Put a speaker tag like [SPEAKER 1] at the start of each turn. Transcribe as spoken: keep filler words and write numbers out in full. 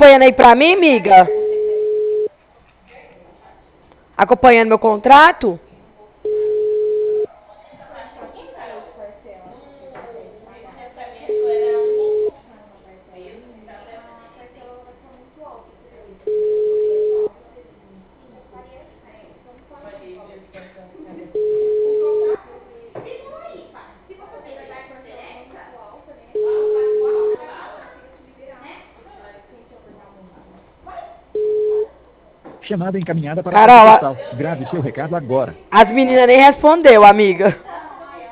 [SPEAKER 1] acompanhando aí pra mim, amiga? Acompanhando meu contrato?
[SPEAKER 2] Chamada encaminhada para
[SPEAKER 1] Carol,
[SPEAKER 2] a
[SPEAKER 1] a-
[SPEAKER 2] postal. Grave seu recado agora.
[SPEAKER 1] as meninas nem respondeu, amiga.